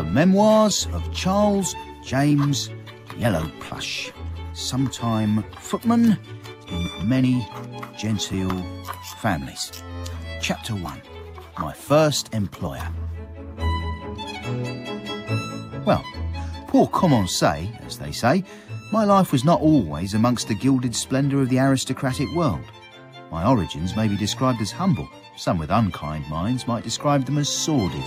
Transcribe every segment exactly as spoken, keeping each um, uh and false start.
Memoirs of Charles James Yellowplush, sometime footman in many genteel families. Chapter one. My first employer. Well, pour commencer, as they say, my life was not always amongst the gilded splendour of the aristocratic world. My origins may be described as humble. Some with unkind minds might describe them as sordid.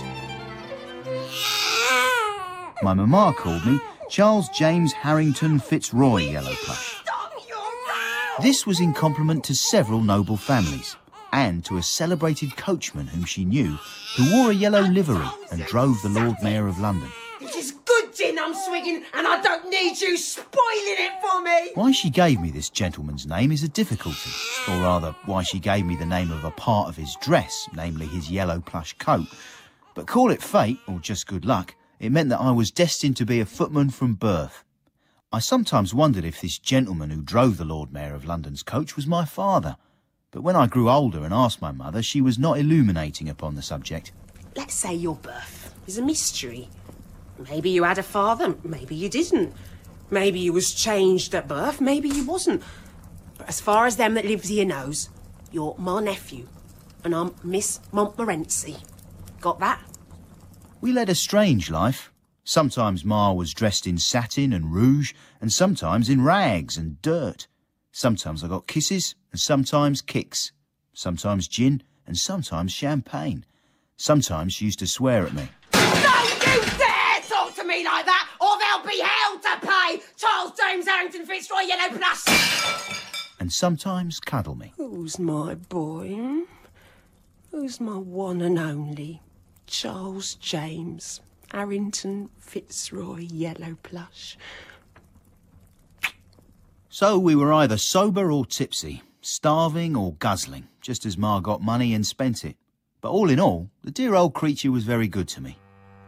My mamma called me Charles James Harrington Fitzroy Yellowplush. This was in compliment to several noble families, and to a celebrated coachman whom she knew, who wore a yellow livery and drove the Lord Mayor of London. It is good gin I'm swigging, and I don't need you spoiling it for me. Why she gave me this gentleman's name is a difficulty, or rather, why she gave me the name of a part of his dress, namely his yellow plush coat. But call it fate, or just good luck, it meant that I was destined to be a footman from birth. I sometimes wondered if this gentleman who drove the Lord Mayor of London's coach was my father. But when I grew older and asked my mother, she was not illuminating upon the subject. Let's say your birth is a mystery. Maybe you had a father, maybe you didn't. Maybe you was changed at birth, maybe you wasn't. But as far as them that lives here knows, you're my nephew, and I'm Miss Montmorency. Got that? We led a strange life. Sometimes Ma was dressed in satin and rouge, and sometimes in rags and dirt. Sometimes I got kisses, and sometimes kicks. Sometimes gin, and sometimes champagne. Sometimes she used to swear at me. Don't you dare talk to me like that, or there'll be hell to pay! Charles James Harrington Fitzroy Yellowplush! And sometimes cuddle me. Who's my boy? Who's my one and only Charles James Harrington Fitzroy Yellowplush? So we were either sober or tipsy, starving or guzzling, just as Ma got money and spent it. But all in all, the dear old creature was very good to me.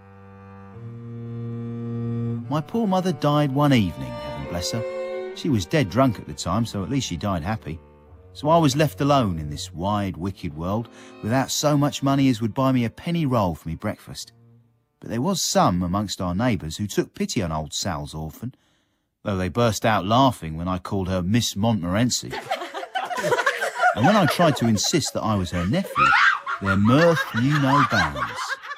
My poor mother died one evening, heaven bless her. She was dead drunk at the time, so at least she died happy. So I was left alone in this wide, wicked world, without so much money as would buy me a penny roll for me breakfast. But there was some amongst our neighbours who took pity on old Sal's orphan, though they burst out laughing when I called her Miss Montmorency. And when I tried to insist that I was her nephew, their mirth knew no bounds.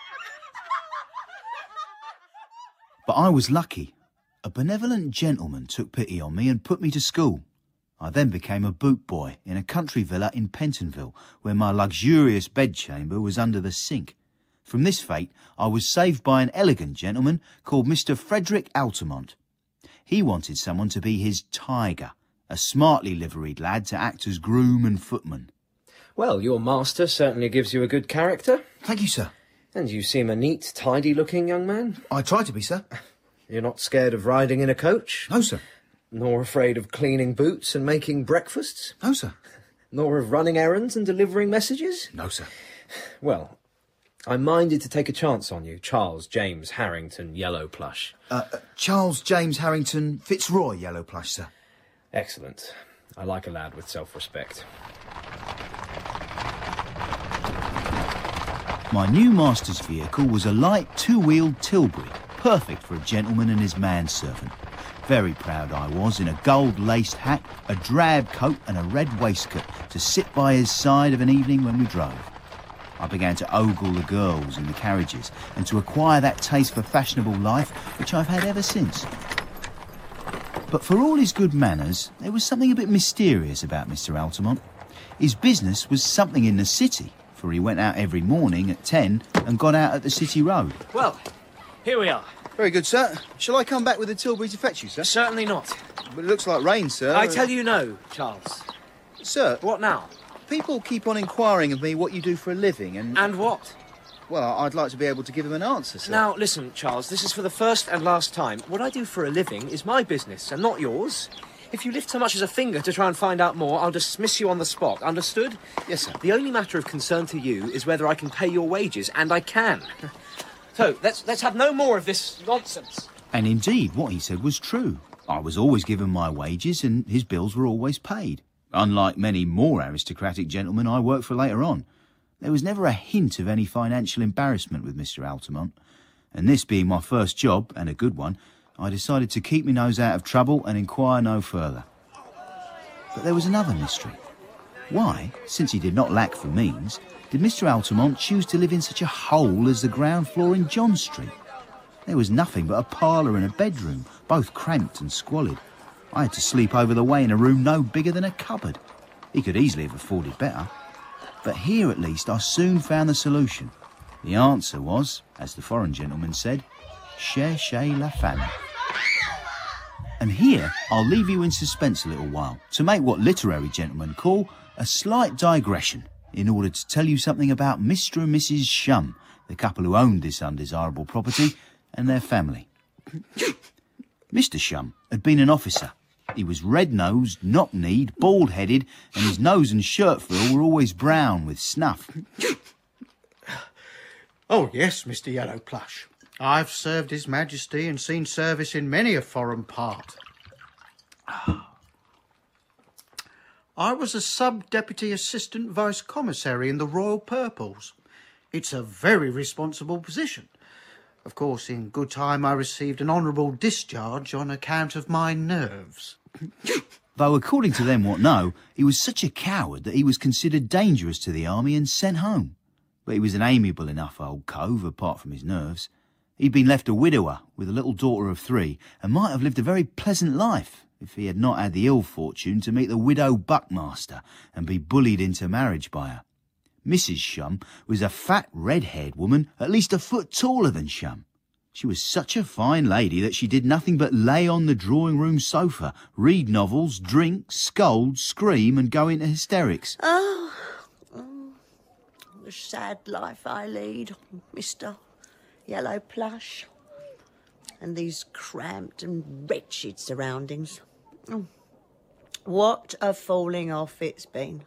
But I was lucky. A benevolent gentleman took pity on me and put me to school. I then became a boot boy in a country villa in Pentonville, where my luxurious bedchamber was under the sink. From this fate, I was saved by an elegant gentleman called Mister Frederick Altamont. He wanted someone to be his tiger, a smartly liveried lad to act as groom and footman. Well, your master certainly gives you a good character. Thank you, sir. And you seem a neat, tidy-looking young man. I try to be, sir. You're not scared of riding in a coach? No, sir. Nor afraid of cleaning boots and making breakfasts? No, sir. Nor of running errands and delivering messages? No, sir. Well, I'm minded to take a chance on you, Charles James Harrington Yellowplush. Uh, uh, Charles James Harrington Fitzroy Yellowplush, sir. Excellent. I like a lad with self-respect. My new master's vehicle was a light two-wheeled Tilbury, perfect for a gentleman and his manservant. Very proud I was in a gold-laced hat, a drab coat and a red waistcoat to sit by his side of an evening when we drove. I began to ogle the girls in the carriages and to acquire that taste for fashionable life which I've had ever since. But for all his good manners, there was something a bit mysterious about Mister Altamont. His business was something in the city, for he went out every morning at ten and got out at the City Road. Well, here we are. Very good, sir. Shall I come back with the Tilbury to fetch you, sir? Certainly not. But it looks like rain, sir. I tell you no, Charles. Sir, What now? people keep on inquiring of me what you do for a living, and... And what? Well, I'd like to be able to give them an answer, sir. Now, listen, Charles, this is for the first and last time. What I do for a living is my business and not yours. If you lift so much as a finger to try and find out more, I'll dismiss you on the spot. Understood? Yes, sir. The only matter of concern to you is whether I can pay your wages, and I can. So, let's let's have no more of this nonsense. And indeed, what he said was true. I was always given my wages and his bills were always paid. Unlike many more aristocratic gentlemen I worked for later on. There was never a hint of any financial embarrassment with Mister Altamont. and this being my first job, and a good one, I decided to keep my nose out of trouble and inquire no further. But there was another mystery. Why, since he did not lack for means, did Mister Altamont choose to live in such a hole as the ground floor in John Street? There was nothing but a parlour and a bedroom, both cramped and squalid. I had to sleep over the way in a room no bigger than a cupboard. He could easily have afforded better. But here at least I soon found the solution. The answer was, as the foreign gentleman said, cherchez la femme. And here I'll leave you in suspense a little while to make what literary gentlemen call a slight digression in order to tell you something about Mister and Missus Shum, the couple who owned this undesirable property, and their family. Mister Shum had been an officer. He was red-nosed, knock-kneed, bald-headed, and his nose and shirt frill were always brown with snuff. Oh, yes, Mister Yellow Plush. I've served His Majesty and seen service in many a foreign part. I was a sub-deputy assistant vice-commissary in the Royal Purples. It's a very responsible position. Of course, in good time I received an honourable discharge on account of my nerves. Though, according to them what know, he was such a coward that he was considered dangerous to the army and sent home. But he was an amiable enough old cove, apart from his nerves. He'd been left a widower with a little daughter of three, and might have lived a very pleasant life if he had not had the ill fortune to meet the widow Buckmaster and be bullied into marriage by her. Missus Shum was a fat, red-haired woman, at least a foot taller than Shum. She was such a fine lady that she did nothing but lay on the drawing-room sofa, read novels, drink, scold, scream, and go into hysterics. Oh, oh, the sad life I lead, Mister Yellow Plush. And these cramped and wretched surroundings. Oh, what a falling off it's been.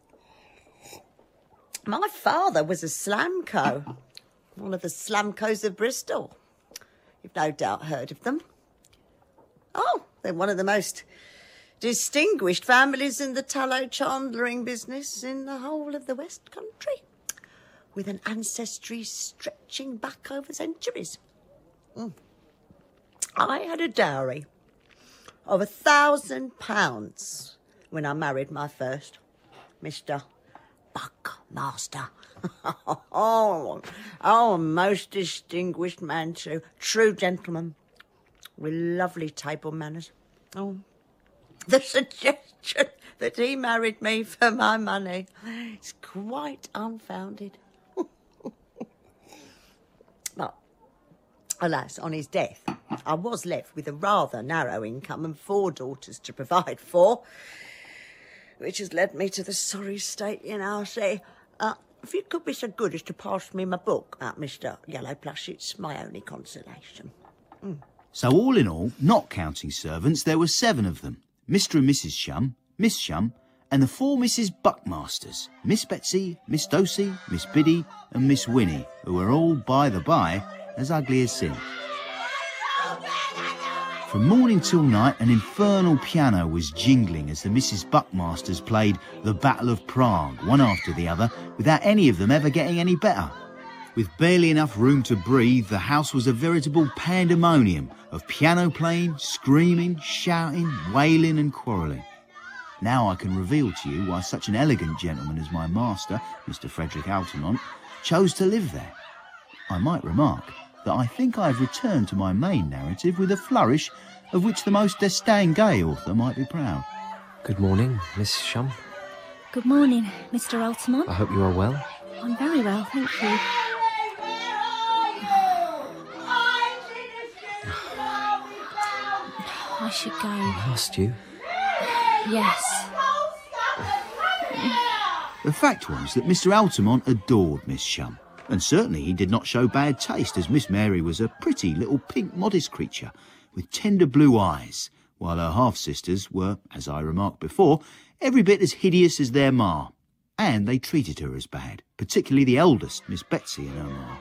My father was a Slamco, one of the Slamcos of Bristol. You've no doubt heard of them. Oh, they're one of the most distinguished families in the tallow chandlering business in the whole of the West Country, with an ancestry stretching back over centuries. Mm. I had a dowry of a thousand pounds when I married my first, Mister Buckmaster. oh, oh, a most distinguished man too. True gentleman, with lovely table manners. Oh, the suggestion that he married me for my money is quite unfounded. But, alas, on his death, I was left with a rather narrow income and four daughters to provide for, which has led me to the sorry state in our say. Uh, if you could be so good as to pass me my book, uh, Mister Yellow Plush, it's my only consolation. Mm. So all in all, not counting servants, there were seven of them. Mister and Missus Shum, Miss Shum, and the four Misses Buckmasters, Miss Betsy, Miss Dosey, Miss Biddy, and Miss Winnie, who were all, by the by, as ugly as sin. From morning till night, an infernal piano was jingling as the Misses Buckmasters played The Battle of Prague, one after the other, without any of them ever getting any better. With barely enough room to breathe, the house was a veritable pandemonium of piano playing, screaming, shouting, wailing and quarrelling. Now I can reveal to you why such an elegant gentleman as my master, Mister Frederick Altamont, chose to live there. I might remark that I think I have returned to my main narrative with a flourish of which the most distingué author might be proud. Good morning, Miss Shum. Good morning, Mister Altamont. I hope you are well. I'm very well, thank you. I should go. I asked you. Yes. The fact was that Mister Altamont adored Miss Shum, and certainly he did not show bad taste, as Miss Mary was a pretty little pink modest creature with tender blue eyes, while her half-sisters were, as I remarked before, every bit as hideous as their ma, and they treated her as bad, particularly the eldest, Miss Betsy, and her ma.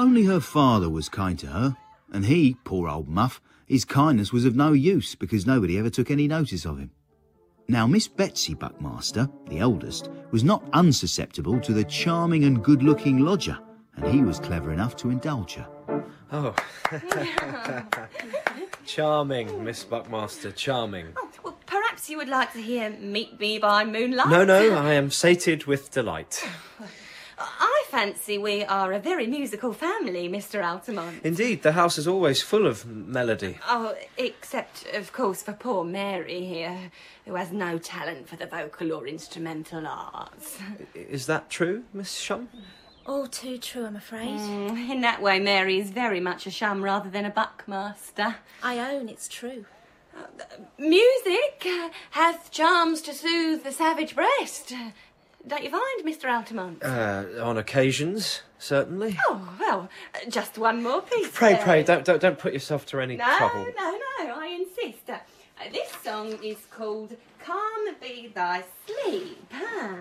only her father was kind to her, and he, poor old muff, his kindness was of no use because nobody ever took any notice of him. Now, Miss Betsy Buckmaster, the eldest, was not unsusceptible to the charming and good-looking lodger, and he was clever enough to indulge her. Oh. Charming, Miss Buckmaster, charming. Oh, well, perhaps you would like to hear Meet Me by Moonlight? No, no, I am sated with delight. I fancy we are a very musical family, Mister Altamont. Indeed, the house is always full of melody. Oh, except, of course, for poor Mary here, who has no talent for the vocal or instrumental arts. Is that true, Miss Shum? All too true, I'm afraid. Mm, in that way, Mary is very much a Shum rather than a Buckmaster. I own it's true. Uh, music uh, hath charms to soothe the savage breast. Don't you find, Mister Altamont? Uh, on occasions, certainly. Oh, well, uh, just one more piece. Pray, uh, pray, don't, don't, don't put yourself to any no, trouble. No, no, I insist. Uh, this song is called Calm Be Thy Sleep. Huh?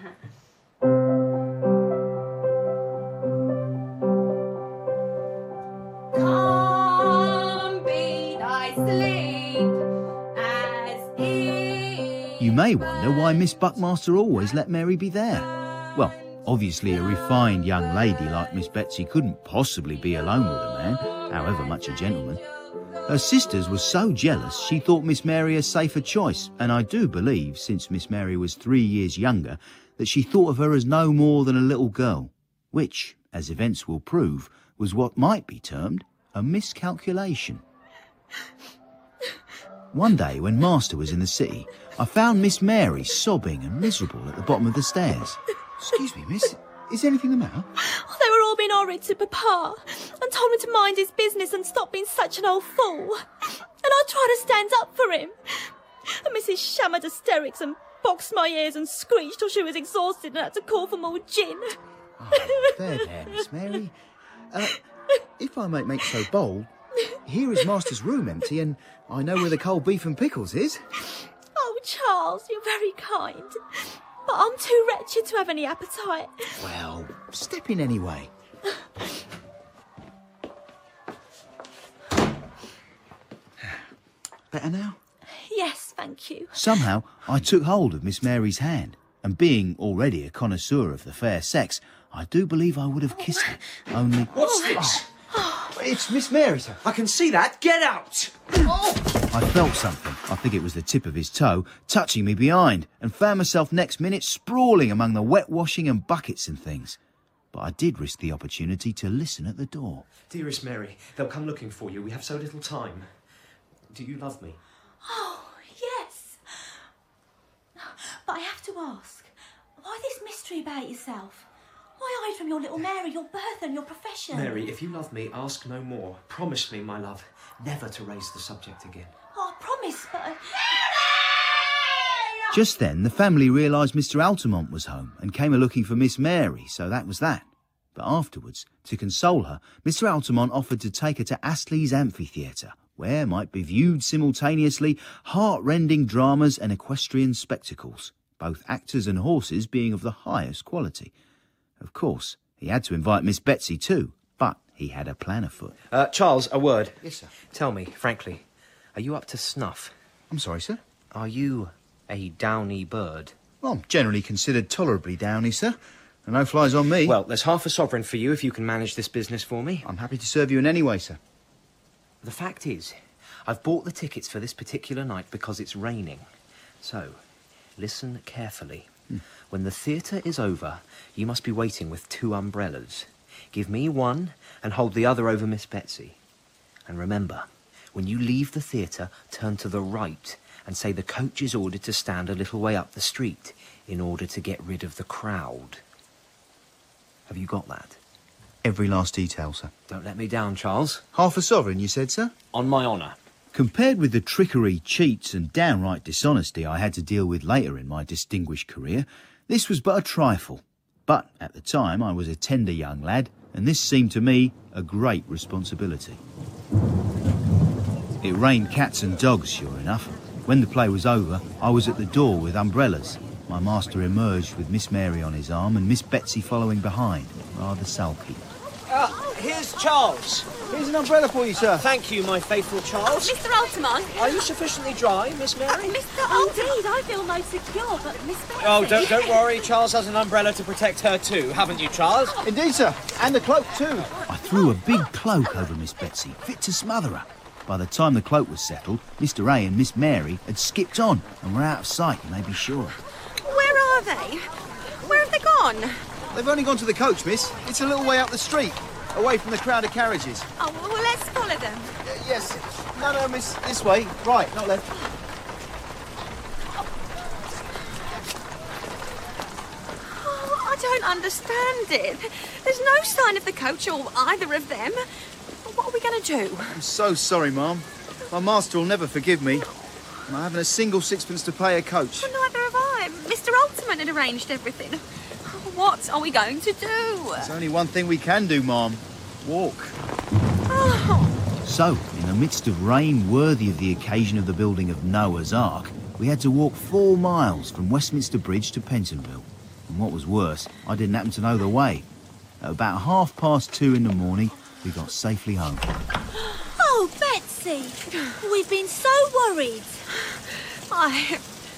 Calm be thy sleep as is. You may wonder why Miss Buckmaster always let Mary be there. Well, obviously a refined young lady like Miss Betsy couldn't possibly be alone with a man, however much a gentleman. Her sisters were so jealous she thought Miss Mary a safer choice, and I do believe, since Miss Mary was three years younger, that she thought of her as no more than a little girl, which, as events will prove, was what might be termed a miscalculation. One day, when Master was in the city, I found Miss Mary sobbing and miserable at the bottom of the stairs. Excuse me, miss. Is anything the matter? Oh, they were all being horrid to Papa and told him to mind his business and stop being such an old fool. And I tried to stand up for him. And Missus Shum had hysterics and boxed my ears and screeched till she was exhausted and had to call for more gin. Oh, there, there, Miss Mary. Uh, if I may make so bold, here is Master's room empty and I know where the cold beef and pickles is. Oh, Charles, you're very kind. But I'm too wretched to have any appetite. Well, step in anyway. Better now? Yes, thank you. Somehow, I took hold of Miss Mary's hand, and being already a connoisseur of the fair sex, I do believe I would have kissed her, only... What's this? It's Miss Mary, sir. I can see that. Get out! I felt something, I think it was the tip of his toe, touching me behind, and found myself next minute sprawling among the wet washing and buckets and things. But I did risk the opportunity to listen at the door. Dearest Mary, they'll come looking for you. We have so little time. Do you love me? Oh, yes. But I have to ask, why this mystery about yourself? Why hide from your little Mary, your birth and your profession? Mary, if you love me, ask no more. Promise me, my love, never to raise the subject again. Oh, I promise, but... I... Just then, the family realised Mister Altamont was home and came a-looking for Miss Mary, so that was that. But afterwards, to console her, Mister Altamont offered to take her to Astley's Amphitheatre, where might be viewed simultaneously heart-rending dramas and equestrian spectacles, both actors and horses being of the highest quality. Of course, he had to invite Miss Betsy too, but he had a plan afoot. Uh, Charles, a word. Yes, sir. Tell me, frankly, are you up to snuff? I'm sorry, sir. Are you a downy bird? Well, I'm generally considered tolerably downy, sir. And no flies on me. Well, there's half a sovereign for you if you can manage this business for me. I'm happy to serve you in any way, sir. The fact is, I've bought the tickets for this particular night because it's raining. So, listen carefully. Hmm. When the theatre is over, you must be waiting with two umbrellas. Give me one and hold the other over Miss Betsy. And remember, when you leave the theatre, turn to the right and say the coach is ordered to stand a little way up the street in order to get rid of the crowd. Have you got that? Every last detail, sir. Don't let me down, Charles. Half a sovereign, you said, sir? On my honour. Compared with the trickery, cheats and downright dishonesty I had to deal with later in my distinguished career, this was but a trifle. But at the time I was a tender young lad, and this seemed to me a great responsibility. It rained cats and dogs, sure enough. When the play was over, I was at the door with umbrellas. My master emerged with Miss Mary on his arm and Miss Betsy following behind, rather sulky. Uh, here's Charles. Here's an umbrella for you, sir. Thank you, my faithful Charles. Mister Altamont. Are you sufficiently dry, Miss Mary? Mister Altamont. I feel most secure, but Miss Betsy... Oh, don't, don't worry. Charles has an umbrella to protect her too, haven't you, Charles? Indeed, sir. And the cloak, too. I threw a big cloak over Miss Betsy, fit to smother her. By the time the cloak was settled, Mister A and Miss Mary had skipped on and were out of sight, you may be sure. Where are they? Where have they gone? They've only gone to the coach, miss. It's a little way up the street, away from the crowd of carriages. Oh, well, let's follow them. Y- yes. No, no, miss. This way. Right, not left. Oh, I don't understand it. There's no sign of the coach or either of them. What are we going to do? I'm so sorry, ma'am. My master will never forgive me. And I haven't a single sixpence to pay a coach. Well, neither have I. Mister Altamont had arranged everything. What are we going to do? There's only one thing we can do, ma'am. Walk. Oh. So, in the midst of rain worthy of the occasion of the building of Noah's Ark, we had to walk four miles from Westminster Bridge to Pentonville. And what was worse, I didn't happen to know the way. At about half past two in the morning, we got safely home. Oh, Betsy, we've been so worried. I...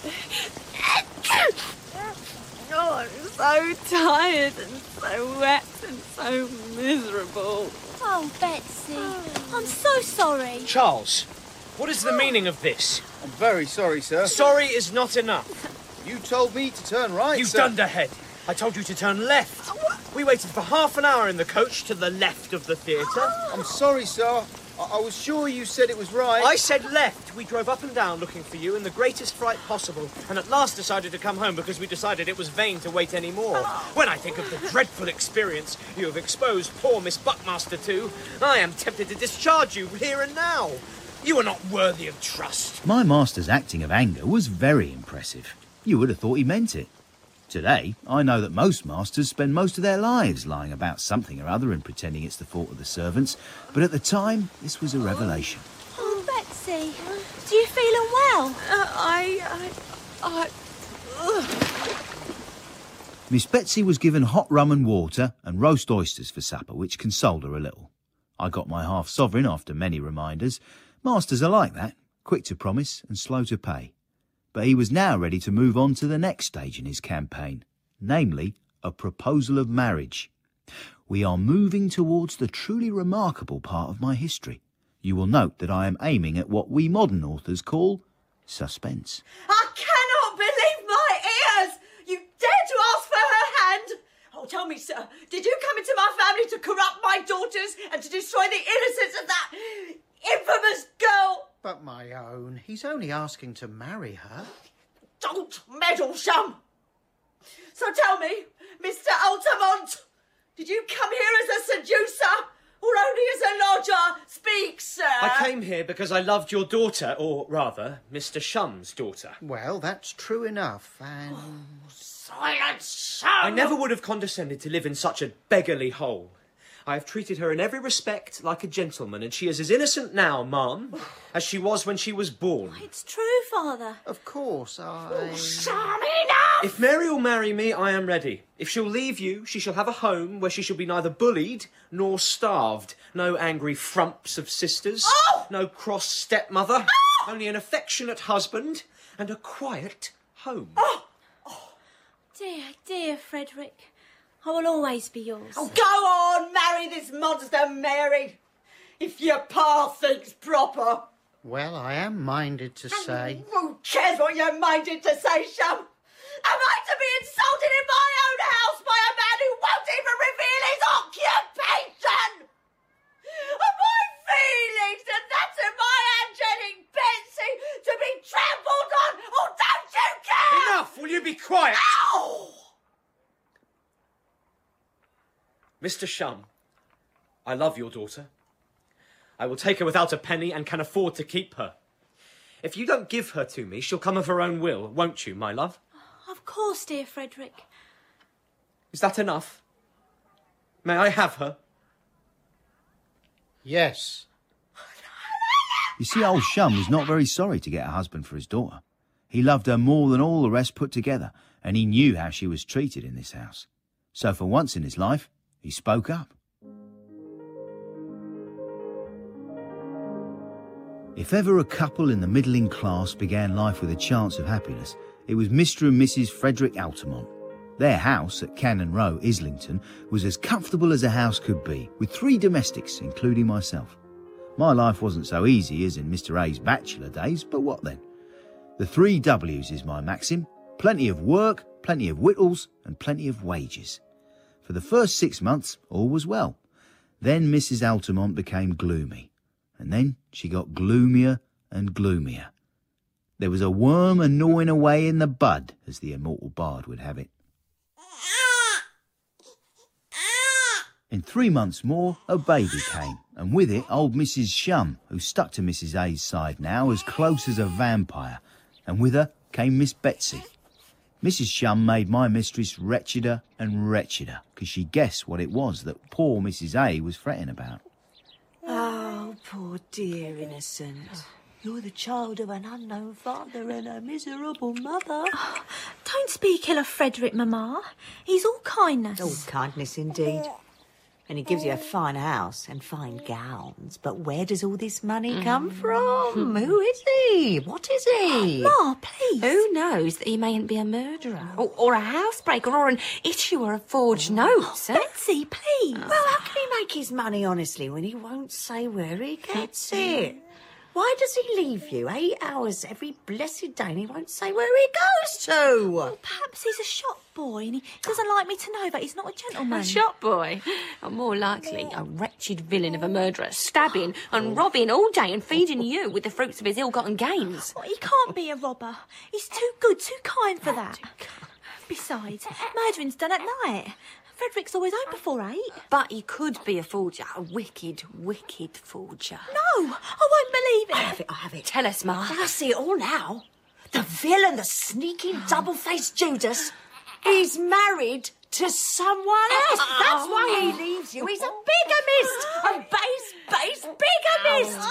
Oh, I'm so tired and so wet and so miserable. Oh, Betsy, I'm so sorry. Charles, what is the meaning of this? I'm very sorry, sir. Sorry is not enough. You told me to turn right, You sir. dunderhead. I told you to turn left. We waited for half an hour in the coach to the left of the theatre. I'm sorry, sir. I, I was sure you said it was right. I said left. We drove up and down looking for you in the greatest fright possible, and at last decided to come home because we decided it was vain to wait any more. When I think of the dreadful experience you have exposed poor Miss Buckmaster to, I am tempted to discharge you here and now. You are not worthy of trust. My master's acting of anger was very impressive. You would have thought he meant it. Today, I know that most masters spend most of their lives lying about something or other and pretending it's the fault of the servants, but at the time, this was a revelation. Oh, Betsy, do you feel unwell? Uh, I... I... I... Ugh. Miss Betsy was given hot rum and water and roast oysters for supper, which consoled her a little. I got my half sovereign after many reminders. Masters are like that, quick to promise and slow to pay. But he was now ready to move on to the next stage in his campaign, namely a proposal of marriage. We are moving towards the truly remarkable part of my history. You will note that I am aiming at what we modern authors call suspense. I cannot believe my ears! You dare to ask for her hand? Oh, tell me, sir, did you come into my family to corrupt my daughters and to destroy the innocence of that infamous girl? But my own, he's only asking to marry her. Don't meddle, Shum! So tell me, Mister Altamont, did you come here as a seducer or only as a lodger? Speak, sir! I came here because I loved your daughter, or rather, Mister Shum's daughter. Well, that's true enough, and... Silence, Shum! I never would have condescended to live in such a beggarly hole. I have treated her in every respect like a gentleman, and she is as innocent now, ma'am, as she was when she was born. It's true, Father. Of course, I... Shum, enough! If Mary will marry me, I am ready. If she'll leave you, she shall have a home where she shall be neither bullied nor starved. No angry frumps of sisters. Oh! No cross stepmother. Oh! Only an affectionate husband and a quiet home. Oh! Dear, dear Frederick, I will always be yours. Oh, go on, marry this monster, Mary, if your pa thinks proper. Well, I am minded to say... Who cares what you're minded to say, Shum? Am I to be insulted in my own house by a man who won't even reveal his occupation? Are my feelings and that's in my angelic Betsy to be trampled on? Oh, don't you care? Enough! Will you be quiet? Ow! Mister Shum, I love your daughter. I will take her without a penny and can afford to keep her. If you don't give her to me, she'll come of her own will, won't you, my love? Of course, dear Frederick. Is that enough? May I have her? Yes. You see, old Shum was not very sorry to get a husband for his daughter. He loved her more than all the rest put together, and he knew how she was treated in this house. So for once in his life, he spoke up. If ever a couple in the middling class began life with a chance of happiness, it was Mister and Missus Frederick Altamont. Their house at Cannon Row, Islington, was as comfortable as a house could be, with three domestics, including myself. My life wasn't so easy as in Mister A's bachelor days, but what then? The three W's is my maxim: plenty of work, plenty of victuals, and plenty of wages. For the first six months, all was well. Then Missus Altamont became gloomy, and then she got gloomier and gloomier. There was a worm a gnawing away in the bud, as the immortal bard would have it. In three months more, a baby came, and with it old Missus Shum, who stuck to Missus A's side now as close as a vampire, and with her came Miss Betsy. Missus Shum made my mistress wretcheder and wretcheder, because she guessed what it was that poor Missus A was fretting about. Oh, poor dear innocent. You're the child of an unknown father and a miserable mother. Oh, don't speak ill of Frederick, Mamma. He's all kindness. All kindness indeed. And he gives you a fine house and fine gowns. But where does all this money come from? Who is he? What is he? Ma, please. Who knows that he mayn't be a murderer or, or a housebreaker or an issuer of forged notes, eh? Betsy, please. Well, how can he make his money honestly when he won't say where he gets it? Why does he leave you eight hours every blessed day and he won't say where he goes to? Well, perhaps he's a shop boy and he doesn't like me to know that he's not a gentleman. A shop boy? Or more likely, a wretched villain of a murderer, stabbing and robbing all day and feeding you with the fruits of his ill-gotten gains. Well, he can't be a robber. He's too good, too kind for that. Besides, murdering's done at night. Frederick's always home before eight. But he could be a forger, a wicked, wicked forger. No, I won't believe it. I have it, I have it. Tell us, Ma. I see it all now. The villain, the sneaking, double-faced Judas, is married to someone else. That's why he leaves you. He's a bigamist. A base, base bigamist.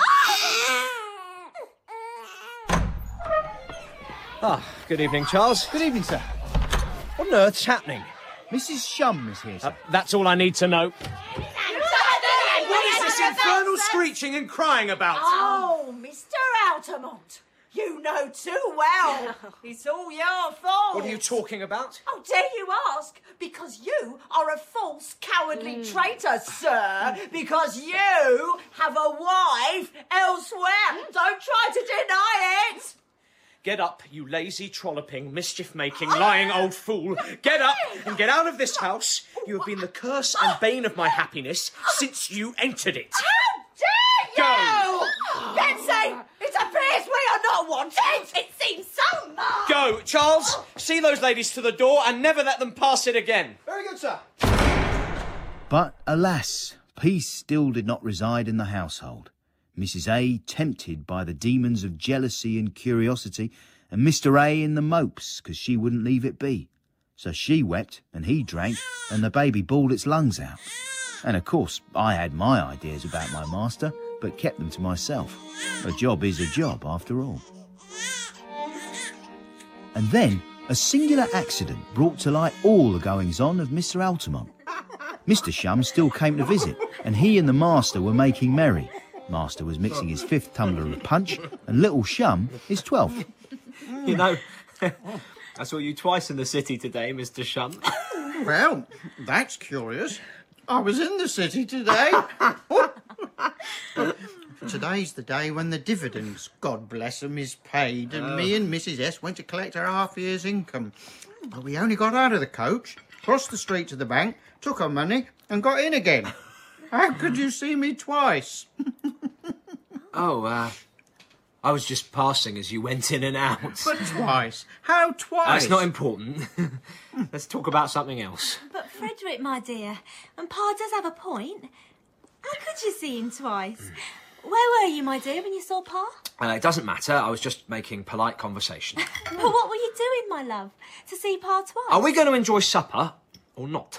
Ah, good evening, Charles. Good evening, sir. What on earth's happening? Missus Shum is here, sir. Uh, that's all I need to know. What is this infernal screeching and crying about? Oh, Mister Altamont, you know too well. It's all your fault. What are you talking about? Oh, dare you ask? Because you are a false, cowardly traitor, sir. Because you have a wife elsewhere. Don't try to deny it. Get up, you lazy, trolloping, mischief-making, lying old fool. Get up and get out of this house. You have been the curse and bane of my happiness since you entered it. How dare you! Go! Betsy, it appears we are not wanted. It seems so, Mark. Go, Charles. See those ladies to the door and never let them pass it again. Very good, sir. But alas, peace still did not reside in the household. Missus A tempted by the demons of jealousy and curiosity, and Mister A in the mopes because she wouldn't leave it be. So she wept and he drank and the baby bawled its lungs out. And of course I had my ideas about my master, but kept them to myself. A job is a job after all. And then a singular accident brought to light all the goings-on of Mister Altamont. Mister Shum still came to visit, and he and the master were making merry. Master was mixing his fifth tumbler of punch, and little Shum his twelfth. You know, I saw you twice in the city today, Mister Shum. Well, that's curious. I was in the city today. Today's the day when the dividends, God bless 'em, is paid, and me and Missus S went to collect our half year's income. But we only got out of the coach, crossed the street to the bank, took our money, and got in again. How could you see me twice? Oh, uh, I was just passing as you went in and out. But twice? How twice? That's not important. Let's talk about something else. But Frederick, my dear, and Pa does have a point. How could you see him twice? Where were you, my dear, when you saw Pa? Uh, it doesn't matter. I was just making polite conversation. But what were you doing, my love, to see Pa twice? Are we going to enjoy supper or not?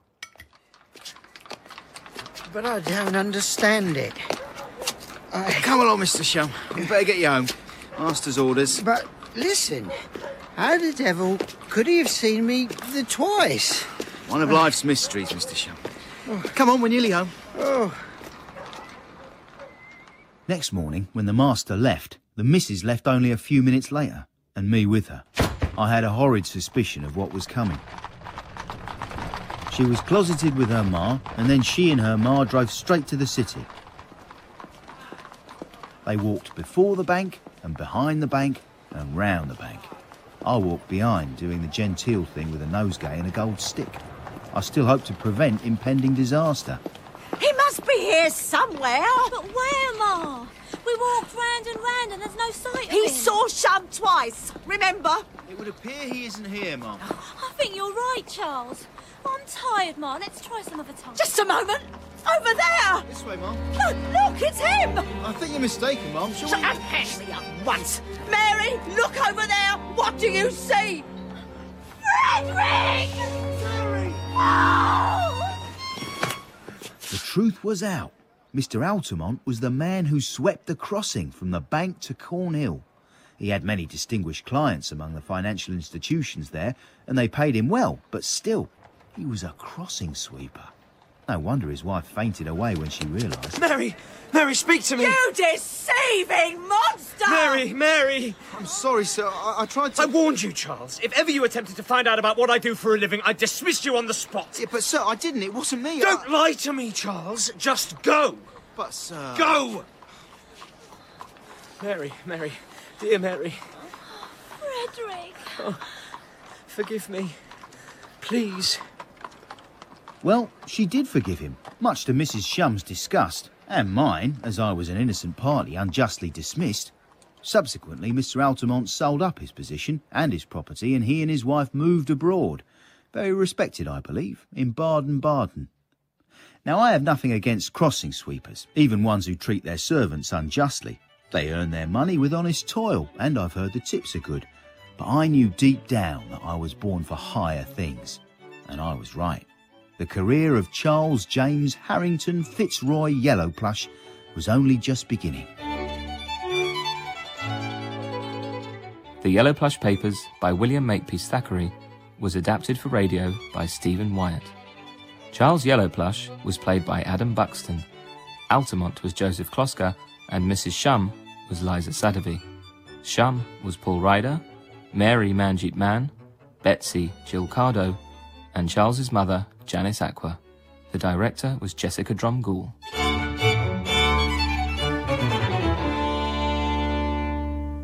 But I don't understand it. Uh, come along, Mister Shum. We better get you home. Master's orders. But listen, how the devil could he have seen me the twice? One of life's mysteries, Mister Shum. Oh. Come on, we're nearly home. Oh. Next morning, when the master left, the missus left only a few minutes later, and me with her. I had a horrid suspicion of what was coming. She was closeted with her ma, and then she and her ma drove straight to the city. They walked before the bank, and behind the bank, and round the bank. I walked behind, doing the genteel thing with a nosegay and a gold stick. I still hope to prevent impending disaster. He must be here somewhere. But where, Ma? We walked round and round and there's no sight of He him. saw Shum twice, remember? It would appear he isn't here, Mum. I think you're right, Charles. I'm tired, Ma. Let's try some other time. Just a moment. Over there. This way, Mum. Look, look, it's him. I think you're mistaken, Mum. Shall Shut we... up, Ashley, at once. Mary, look over there. What do you see? Frederick! Mary! Oh! The truth was out. Mister Altamont was the man who swept the crossing from the bank to Cornhill. He had many distinguished clients among the financial institutions there, and they paid him well, but still, he was a crossing sweeper. No wonder his wife fainted away when she realised. Mary! Mary, speak to me! You deceiving monster! Mary! Mary! I'm sorry, sir. I, I tried to... I warned you, Charles. If ever you attempted to find out about what I do for a living, I'd dismiss you on the spot. Yeah, but, sir, I didn't. It wasn't me. Don't I... lie to me, Charles. Just go! But, sir... Go! Mary, Mary, dear Mary. Frederick. Oh, forgive me. Please. Well, she did forgive him, much to Missus Shum's disgust, and mine, as I was an innocent party unjustly dismissed. Subsequently, Mister Altamont sold up his position and his property, and he and his wife moved abroad. Very respected, I believe, in Baden-Baden. Now, I have nothing against crossing sweepers, even ones who treat their servants unjustly. They earn their money with honest toil, and I've heard the tips are good. But I knew deep down that I was born for higher things. And I was right. The career of Charles James Harrington Fitzroy Yellowplush was only just beginning. The Yellowplush Papers by William Makepeace Thackeray was adapted for radio by Stephen Wyatt. Charles Yellowplush was played by Adam Buxton. Altamont was Joseph Kloska, and Missus Shum was Liza Sadovy. Shum was Paul Ryder, Mary Manjeet Mann, Betsy Jill Cardo, and Charles's mother, Janice Aqua. The director was Jessica Drumgoole.